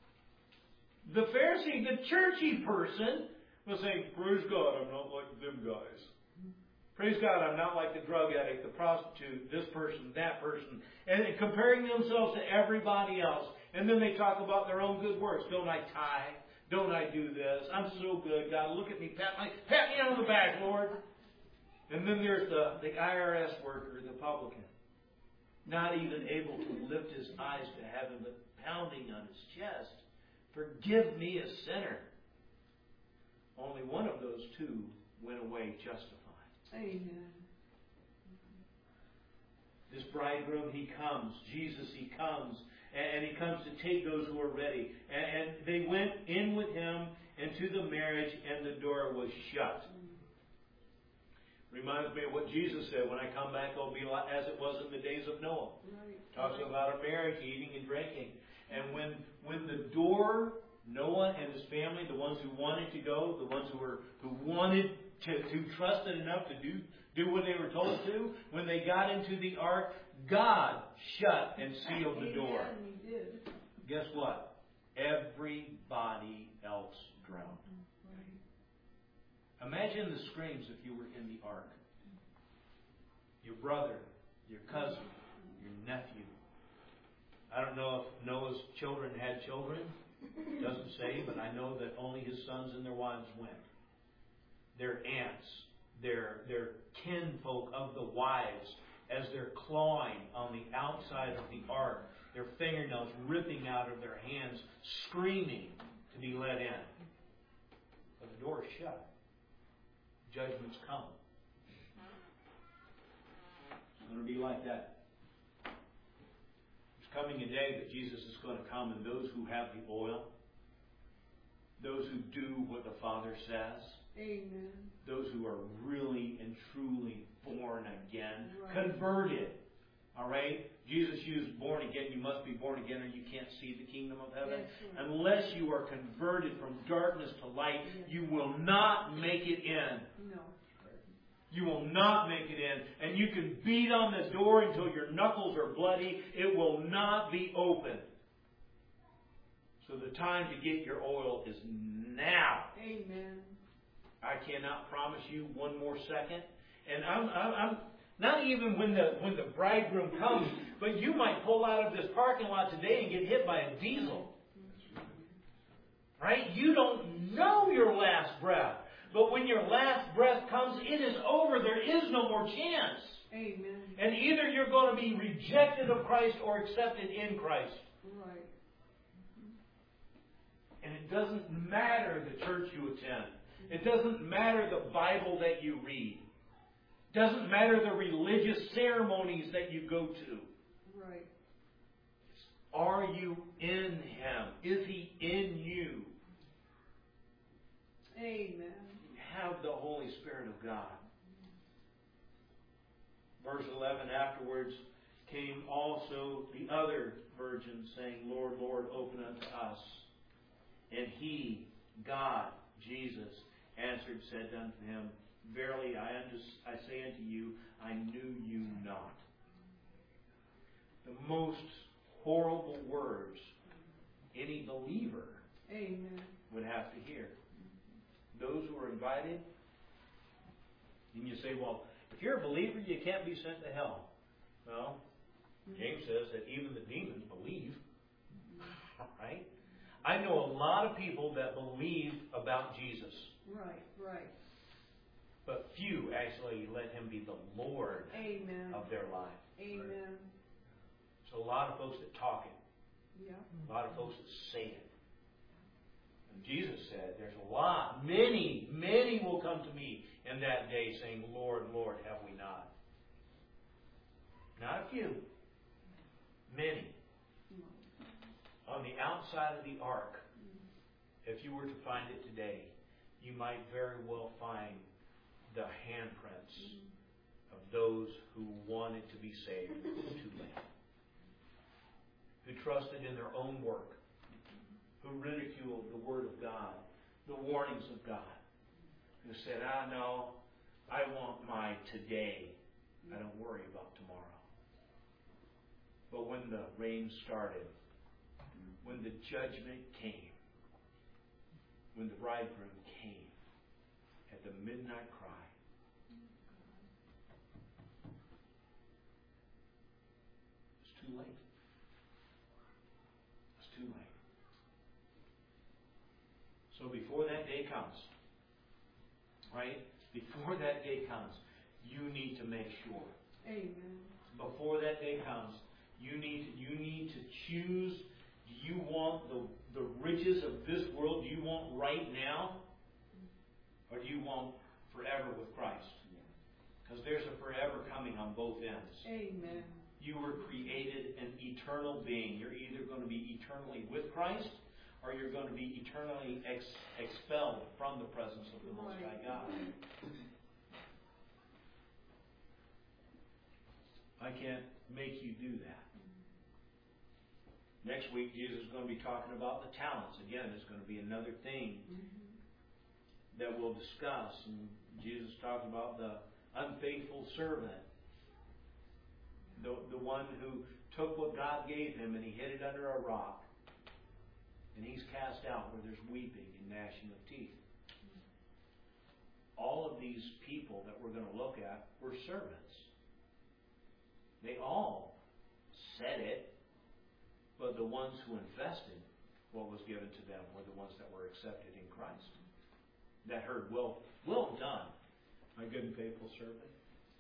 The Pharisee, the churchy person, was saying, praise God, I'm not like them guys. Praise God, I'm not like the drug addict, the prostitute, this person, that person. And comparing themselves to everybody else. And then they talk about their own good works. Don't I tithe? Don't I do this? I'm so good, God. Look at me. Pat me on the back, Lord. And then there's the IRS worker, the publican. Not even able to lift his eyes to heaven, but pounding on his chest. Forgive me, a sinner. Only one of those two went away justified.
Amen.
This bridegroom, he comes. Jesus, he comes. And he comes to take those who are ready. And they went in with him into the marriage, and the door was shut. Reminds me of what Jesus said, when I come back, it'll be as it was in the days of Noah. Right. Talks about a marriage, eating and drinking. And when the door, Noah and his family, the ones who wanted to go, the ones who wanted to trust it enough to do what they were told to, when they got into the ark, God shut and sealed the door.
He did.
Guess what? Everybody else drowned. Right. Imagine the screams if you were in the ark. Your brother, your cousin, your nephew. I don't know if Noah's children had children. It doesn't say, but I know that only his sons and their wives went. Their aunts, their kinfolk of the wives, as they're clawing on the outside of the ark, their fingernails ripping out of their hands, screaming to be let in. But the door is shut. Judgment's come. It's going to be like that. There's coming a day that Jesus is going to come, and those who have the oil, those who do what the Father says,
amen,
those who are really and truly born again, right, converted. All right? Jesus used born again. You must be born again or you can't see the kingdom of heaven. Yes, unless you are converted from darkness to light, yes, you will not make it in.
No.
You will not make it in. And you can beat on the door until your knuckles are bloody. It will not be open. So the time to get your oil is now.
Amen.
I cannot promise you one more second. And I'm not even when the bridegroom comes, but you might pull out of this parking lot today and get hit by a diesel. Right? You don't know your last breath. But when your last breath comes, it is over. There is no more chance.
Amen.
And either you're going to be rejected of Christ or accepted in Christ.
Right.
And it doesn't matter the church you attend. It doesn't matter the Bible that you read. It doesn't matter the religious ceremonies that you go to.
Right.
Are you in Him? Is He in you?
Amen.
You have the Holy Spirit of God. Verse 11, afterwards came also the other virgins, saying, Lord, Lord, open unto us. And He, God, Jesus, answered, said unto him, Verily I say unto you, I knew you not. The most horrible words any believer
Amen.
would have to hear. Those who are invited, and you say, well, if you're a believer, you can't be sent to hell. Well, James says that even the demons believe. Right? I know a lot of people that believe about Jesus.
Right, right.
But few actually let Him be the Lord
Amen.
of their life.
Amen.
So a lot of folks that talk it.
Yeah.
A lot of folks that say it. And Jesus said, there's a lot, many will come to me in that day saying, Lord, Lord, have we not? Not a few. Many. On the outside of the ark, if you were to find it today, you might very well find the handprints of those who wanted to be saved too late. Who trusted in their own work. Who ridiculed the Word of God, the warnings of God. Who said, no, I want my today. I don't worry about tomorrow. But when the rain started, when the judgment came, when the bridegroom came at the midnight cry, it's too late. It's too late. So before that day comes, right? Before that day comes, you need to make sure.
Amen.
Before that day comes, you need to choose. Do you want the riches of this world? Do you want right now? Or do you want forever with Christ? Because there's a forever coming on both ends.
Amen.
You were created an eternal being. You're either going to be eternally with Christ or you're going to be eternally expelled from the presence of the Most High God. I can't make you do that. Next week, Jesus is going to be talking about the talents. Again, it's going to be another thing that we'll discuss. And Jesus talked about the unfaithful servant. The one who took what God gave him and he hid it under a rock. And he's cast out where there's weeping and gnashing of teeth. All of these people that we're going to look at were servants. They all said it. But the ones who invested what was given to them were the ones that were accepted in Christ. That heard, well done, my good and faithful servant.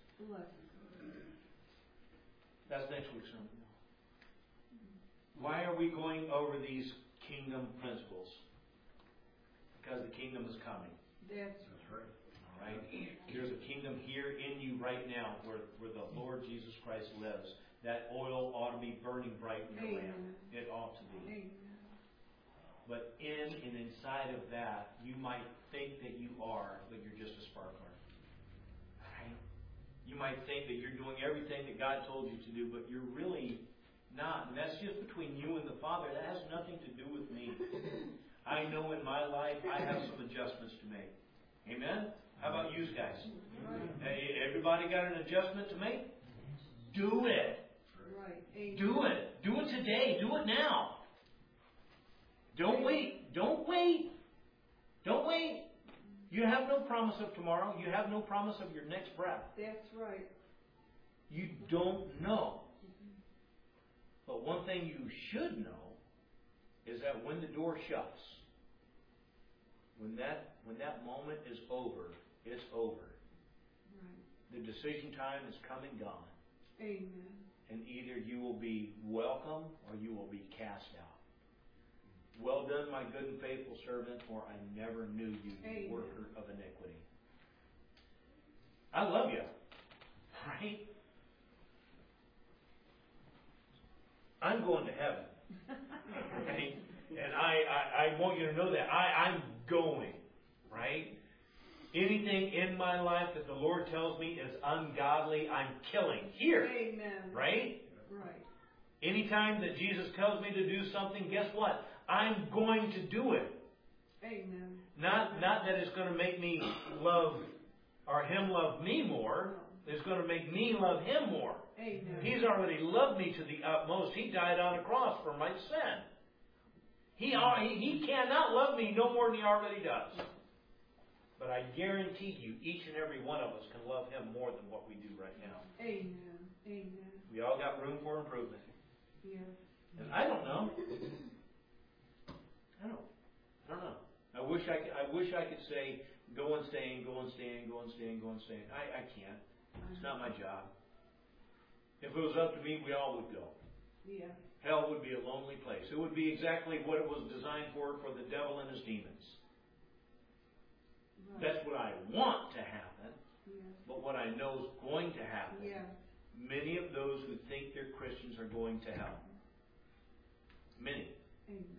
That's next week's sermon. Why are we going over these kingdom principles? Because the kingdom is coming.
That's
right. All right. There's a kingdom here in you right now where the Lord Jesus Christ lives. That oil ought to be burning bright in your lamp. It ought to be.
Amen.
But in and inside of that, you might think that you are, but you're just a sparkler. Right? You might think that you're doing everything that God told you to do, but you're really not. And that's just between you and the Father. That has nothing to do with me. I know in my life I have some adjustments to make. Amen? How about you guys? Hey, everybody got an adjustment to make? Do it.
Right.
Do it. Do it today. Do it now. Don't wait. Don't wait. Don't wait. You have no promise of tomorrow. You have no promise of your next breath.
That's right.
You don't know. But one thing you should know is that when the door shuts, when that moment is over, it's over.
Right.
The decision time is come and gone.
Amen.
And either you will be welcome or you will be cast out. Well done, my good and faithful servant, for I never knew you, you worker of iniquity. I love you. Right? I'm going to heaven. Right? And I want you to know that. I'm going. Right? Anything in my life that the Lord tells me is ungodly, I'm killing here.
Amen.
Right?
Right.
Anytime that Jesus tells me to do something, guess what? I'm going to do it.
Amen.
Not that it's going to make me love or Him love me more. It's going to make me love Him more.
Amen.
He's already loved me to the utmost. He died on a cross for my sin. He cannot love me no more than He already does. But I guarantee you, each and every one of us can love Him more than what we do right now.
Amen. Amen.
We all got room for improvement.
Yeah.
And I don't know. I don't know. I wish I could say, go and stay, go and stay, go and stay, go and stay. I can't. It's not my job. If it was up to me, we all would go.
Yeah.
Hell would be a lonely place. It would be exactly what it was designed for the devil and his demons.
Right.
That's what I want to happen.
Yeah.
But what I know is going to happen.
Yeah.
Many of those who think they're Christians are going to hell. Many.
Amen.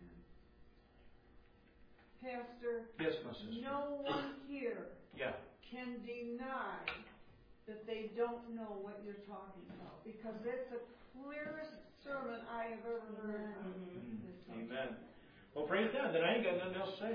Pastor,
Yes, my sister.
no one here can deny that they don't know what you're talking about, because it's the clearest sermon I have ever heard.
Amen. Well, praise God. Then I ain't got nothing else to say.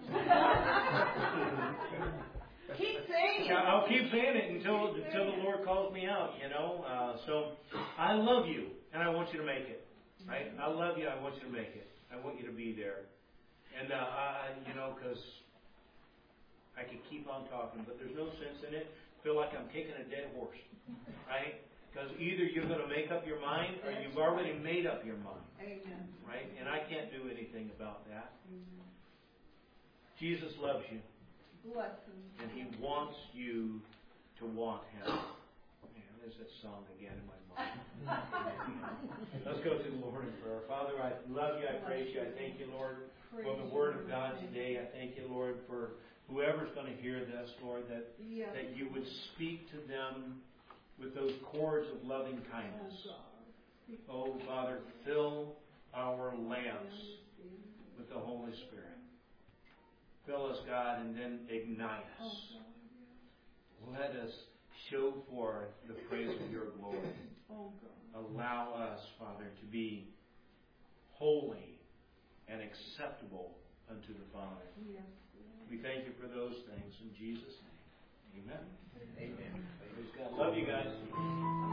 Keep saying it.
I'll keep saying it until the Lord calls me out, So I love you, and I want you to make it. Right? I love you. I want you to make it. I want you to be there. And, because I could keep on talking, but there's no sense in it. I feel like I'm kicking a dead horse. Right? Because either you're going to make up your mind or you've already made up your mind.
Amen.
Right? And I can't do anything about that.
Amen.
Jesus loves you.
Bless him.
And He wants you to want Him. Man, there's that song again in my mind. Let's go to the Lord in prayer. Father, I love you. I praise you. I thank you, Lord, for the Word of God today. I thank you, Lord, for whoever's going to hear this, Lord, that you would speak to them with those chords of loving kindness. Oh, Father, fill our lamps with the Holy Spirit. Fill us, God, and then ignite us. Let us show forth the praise of your glory. Allow us, Father, to be holy and acceptable unto the Father. We thank you for those things in Jesus' name. Amen. Amen. Praise God. Love you guys.